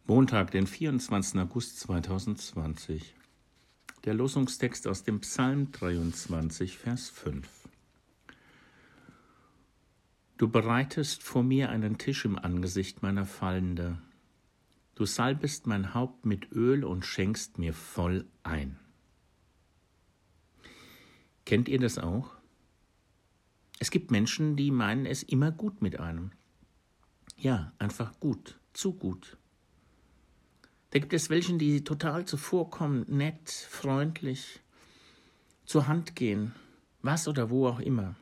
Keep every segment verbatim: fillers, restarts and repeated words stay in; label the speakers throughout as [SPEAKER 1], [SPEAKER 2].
[SPEAKER 1] Montag, den vierundzwanzigsten August zweitausendzwanzig. Der Losungstext aus dem Psalm dreiundzwanzig, Vers fünf. Du bereitest vor mir einen Tisch im Angesicht meiner Feinde. Du salbest mein Haupt mit Öl und schenkst mir voll ein. Kennt ihr das auch? Es gibt Menschen, die meinen es immer gut mit einem. Ja, einfach gut, zu gut. Da gibt es welche, die total zuvorkommen, nett, freundlich, zur Hand gehen, was oder wo auch immer.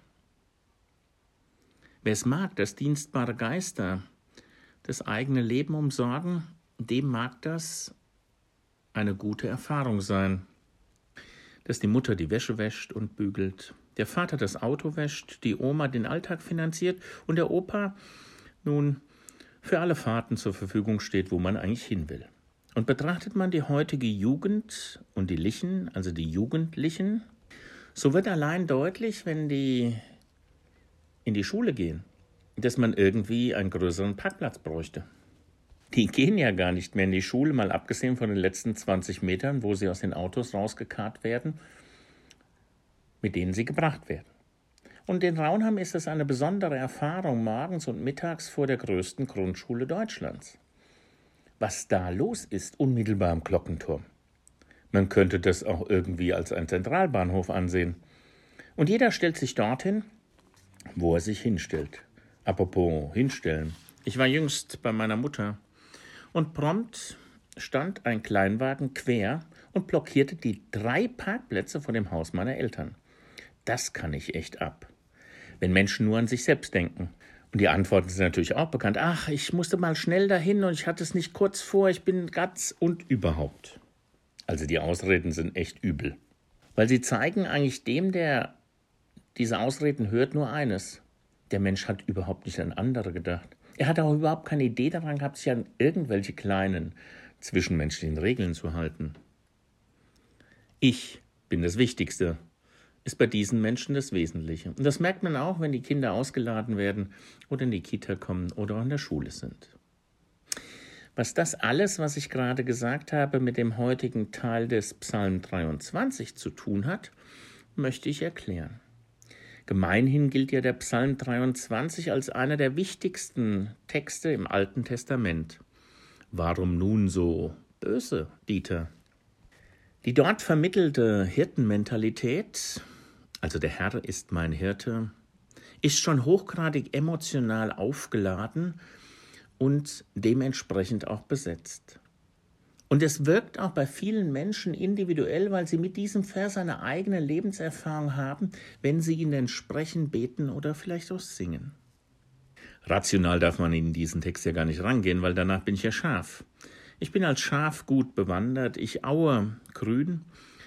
[SPEAKER 1] Wer es mag, dass dienstbare Geister das eigene Leben umsorgen, dem mag das eine gute Erfahrung sein. Dass die Mutter die Wäsche wäscht und bügelt, der Vater das Auto wäscht, die Oma den Alltag finanziert und der Opa nun für alle Fahrten zur Verfügung steht, wo man eigentlich hin will. Und betrachtet man die heutige Jugend und die Lichen, also die Jugendlichen, so wird allein deutlich, wenn die in die Schule gehen, dass man irgendwie einen größeren Parkplatz bräuchte. Die gehen ja gar nicht mehr in die Schule, mal abgesehen von den letzten zwanzig Metern, wo sie aus den Autos rausgekarrt werden, mit denen sie gebracht werden. Und in Raunheim ist es eine besondere Erfahrung, morgens und mittags vor der größten Grundschule Deutschlands. Was da los ist, unmittelbar am Glockenturm. Man könnte das auch irgendwie als ein Zentralbahnhof ansehen. Und jeder stellt sich dorthin, wo er sich hinstellt. Apropos hinstellen. Ich war jüngst bei meiner Mutter und prompt stand ein Kleinwagen quer und blockierte die drei Parkplätze vor dem Haus meiner Eltern. Das kann ich echt ab. Wenn Menschen nur an sich selbst denken. Und die Antworten sind natürlich auch bekannt. Ach, ich musste mal schnell dahin und ich hatte es nicht kurz vor, ich bin ganz und überhaupt. Also die Ausreden sind echt übel. Weil sie zeigen eigentlich dem, der diese Ausreden hört, nur eines. Der Mensch hat überhaupt nicht an andere gedacht. Er hat auch überhaupt keine Idee daran gehabt, sich an irgendwelche kleinen zwischenmenschlichen Regeln zu halten. Ich bin das Wichtigste. Ist bei diesen Menschen das Wesentliche. Und das merkt man auch, wenn die Kinder ausgeladen werden oder in die Kita kommen oder auch in der Schule sind. Was das alles, was ich gerade gesagt habe, mit dem heutigen Teil des Psalm dreiundzwanzig zu tun hat, möchte ich erklären. Gemeinhin gilt ja der Psalm dreiundzwanzig als einer der wichtigsten Texte im Alten Testament. Warum nun so böse, Dieter? Die dort vermittelte Hirtenmentalität, also der Herr ist mein Hirte, ist schon hochgradig emotional aufgeladen und dementsprechend auch besetzt. Und es wirkt auch bei vielen Menschen individuell, weil sie mit diesem Vers eine eigene Lebenserfahrung haben, wenn sie ihn entsprechend beten oder vielleicht auch singen. Rational darf man in diesen Text ja gar nicht rangehen, weil danach bin ich ja Schaf. Ich bin als Schaf gut bewandert, ich aue grün,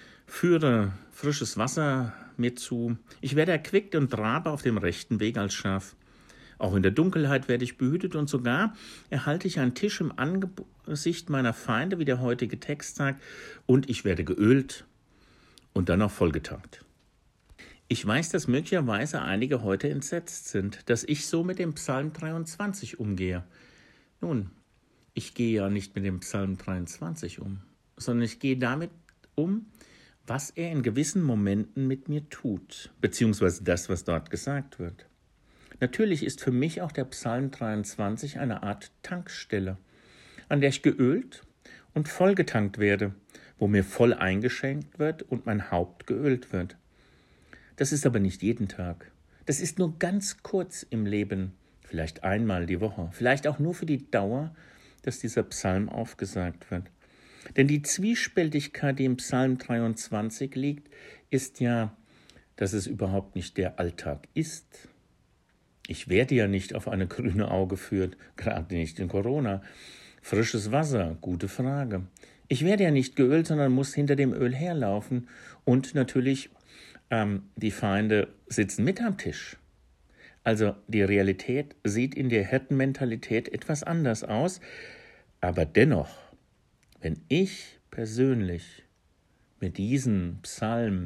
[SPEAKER 1] führe frisches Wasser mir zu, ich werde erquickt und trabe auf dem rechten Weg als Schaf. Auch in der Dunkelheit werde ich behütet und sogar erhalte ich einen Tisch im Angesicht meiner Feinde, wie der heutige Text sagt, und ich werde geölt und dann noch vollgetankt. Ich weiß, dass möglicherweise einige heute entsetzt sind, dass ich so mit dem Psalm dreiundzwanzig umgehe. Nun, ich gehe ja nicht mit dem Psalm dreiundzwanzig um, sondern ich gehe damit um, was er in gewissen Momenten mit mir tut, beziehungsweise das, was dort gesagt wird. Natürlich ist für mich auch der Psalm dreiundzwanzig eine Art Tankstelle, an der ich geölt und vollgetankt werde, wo mir voll eingeschenkt wird und mein Haupt geölt wird. Das ist aber nicht jeden Tag. Das ist nur ganz kurz im Leben, vielleicht einmal die Woche, vielleicht auch nur für die Dauer, dass dieser Psalm aufgesagt wird. Denn die Zwiespältigkeit, die im Psalm dreiundzwanzig liegt, ist ja, dass es überhaupt nicht der Alltag ist. Ich werde ja nicht auf eine grüne Au geführt, gerade nicht in Corona. Frisches Wasser, gute Frage. Ich werde ja nicht geölt, sondern muss hinter dem Öl herlaufen. Und natürlich, ähm, die Feinde sitzen mit am Tisch. Also die Realität sieht in der Hirtenmentalität etwas anders aus. Aber dennoch, wenn ich persönlich mit diesem Psalm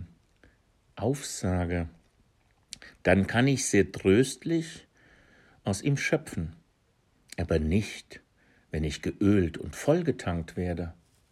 [SPEAKER 1] aufsage, dann kann ich sehr tröstlich aus ihm schöpfen, aber nicht wenn ich geölt und vollgetankt werde,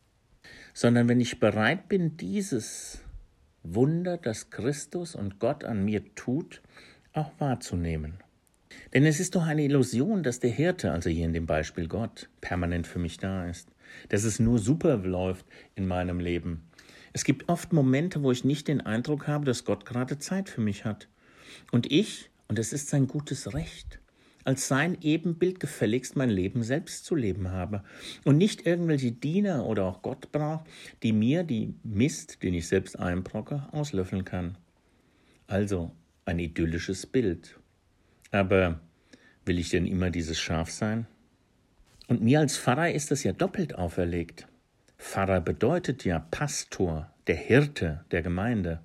[SPEAKER 1] sondern wenn ich bereit bin, dieses Wunder, das Christus und Gott an mir tut, auch wahrzunehmen. Denn es ist doch eine Illusion, dass der Hirte, also hier in dem Beispiel Gott, permanent für mich da ist, dass es nur super läuft in meinem Leben. Es gibt oft Momente, wo ich nicht den Eindruck habe, dass Gott gerade Zeit für mich hat. Und ich, und es ist sein gutes Recht, als sein Ebenbild gefälligst mein Leben selbst zu leben habe und nicht irgendwelche Diener oder auch Gott braucht, die mir die Mist, den ich selbst einbrocke, auslöffeln kann. Also ein idyllisches Bild. Aber will ich denn immer dieses Schaf sein? Und mir als Pfarrer ist das ja doppelt auferlegt. Pfarrer bedeutet ja Pastor, der Hirte der Gemeinde.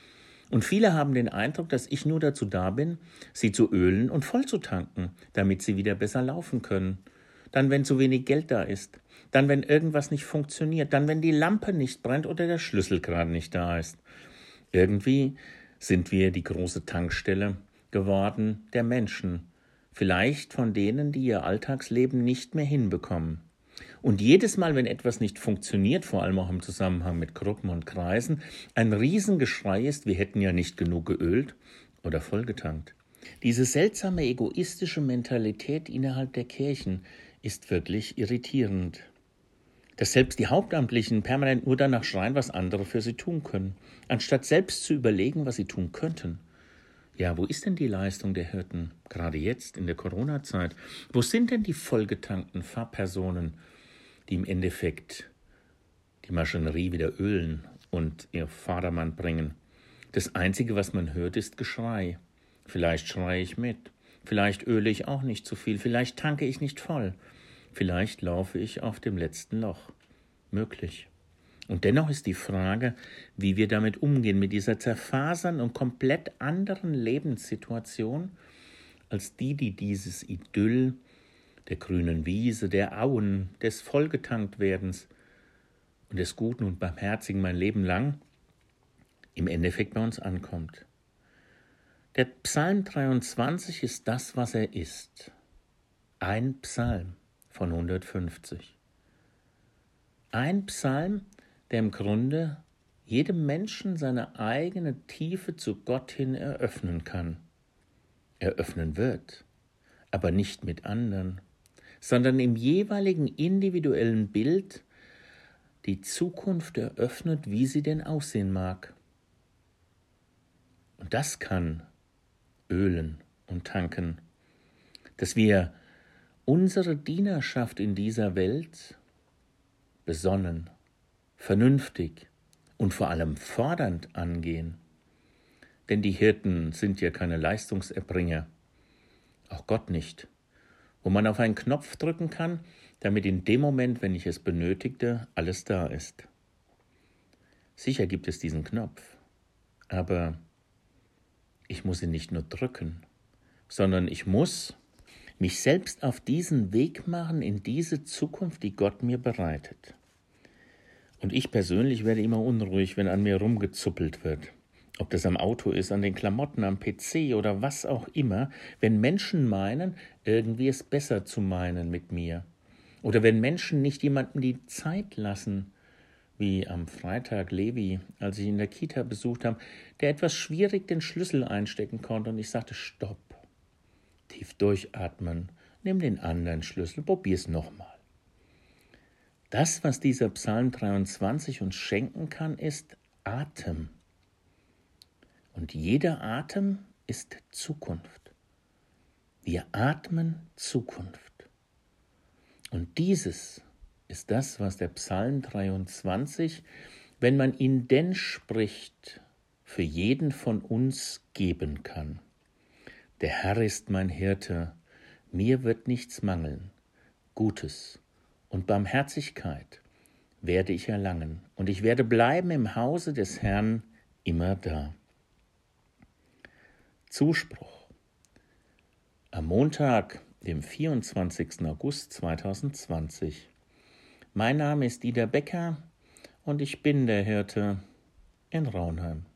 [SPEAKER 1] Und viele haben den Eindruck, dass ich nur dazu da bin, sie zu ölen und voll zu tanken, damit sie wieder besser laufen können. Dann, wenn zu wenig Geld da ist. Dann, wenn irgendwas nicht funktioniert. Dann, wenn die Lampe nicht brennt oder der Schlüssel gerade nicht da ist. Irgendwie sind wir die große Tankstelle geworden der Menschen. Vielleicht von denen, die ihr Alltagsleben nicht mehr hinbekommen. Und jedes Mal, wenn etwas nicht funktioniert, vor allem auch im Zusammenhang mit Gruppen und Kreisen, ein Riesengeschrei ist, wir hätten ja nicht genug geölt oder vollgetankt. Diese seltsame egoistische Mentalität innerhalb der Kirchen ist wirklich irritierend. Dass selbst die Hauptamtlichen permanent nur danach schreien, was andere für sie tun können, anstatt selbst zu überlegen, was sie tun könnten. Ja, wo ist denn die Leistung der Hirten, gerade jetzt in der Corona-Zeit? Wo sind denn die vollgetankten Fahrpersonen, die im Endeffekt die Maschinerie wieder ölen und ihr Vordermann bringen? Das Einzige, was man hört, ist Geschrei. Vielleicht schreie ich mit, vielleicht öle ich auch nicht zu viel, vielleicht tanke ich nicht voll, vielleicht laufe ich auf dem letzten Loch. Möglich. Und dennoch ist die Frage, wie wir damit umgehen, mit dieser zerfasern und komplett anderen Lebenssituation, als die, die dieses Idyll der grünen Wiese, der Auen, des Vollgetanktwerdens und des Guten und Barmherzigen mein Leben lang im Endeffekt bei uns ankommt. Der Psalm dreiundzwanzig ist das, was er ist. Ein Psalm von hundertfünfzig. Ein Psalm, der im Grunde jedem Menschen seine eigene Tiefe zu Gott hin eröffnen kann. Eröffnen wird, aber nicht mit anderen, sondern im jeweiligen individuellen Bild die Zukunft eröffnet, wie sie denn aussehen mag. Und das kann ölen und tanken, dass wir unsere Dienerschaft in dieser Welt besonnen, vernünftig und vor allem fordernd angehen. Denn die Hirten sind ja keine Leistungserbringer, auch Gott nicht, wo man auf einen Knopf drücken kann, damit in dem Moment, wenn ich es benötigte, alles da ist. Sicher gibt es diesen Knopf, aber ich muss ihn nicht nur drücken, sondern ich muss mich selbst auf diesen Weg machen in diese Zukunft, die Gott mir bereitet. Und ich persönlich werde immer unruhig, wenn an mir rumgezuppelt wird. Ob das am Auto ist, an den Klamotten, am P C oder was auch immer, wenn Menschen meinen, irgendwie es besser zu meinen mit mir. Oder wenn Menschen nicht jemandem die Zeit lassen, wie am Freitag Levi, als ich ihn in der Kita besucht habe, der etwas schwierig den Schlüssel einstecken konnte und ich sagte, stopp, tief durchatmen, nimm den anderen Schlüssel, probier's nochmal. Das, was dieser Psalm dreiundzwanzig uns schenken kann, ist Atem. Und jeder Atem ist Zukunft. Wir atmen Zukunft. Und dieses ist das, was der Psalm dreiundzwanzig, wenn man ihn denn spricht, für jeden von uns geben kann. Der Herr ist mein Hirte, mir wird nichts mangeln. Gutes und Barmherzigkeit werde ich erlangen, und ich werde bleiben im Hause des Herrn immer da. Zuspruch. Am Montag, dem vierundzwanzigsten August zweitausendzwanzig. Mein Name ist Dieter Becker und ich bin der Hirte in Raunheim.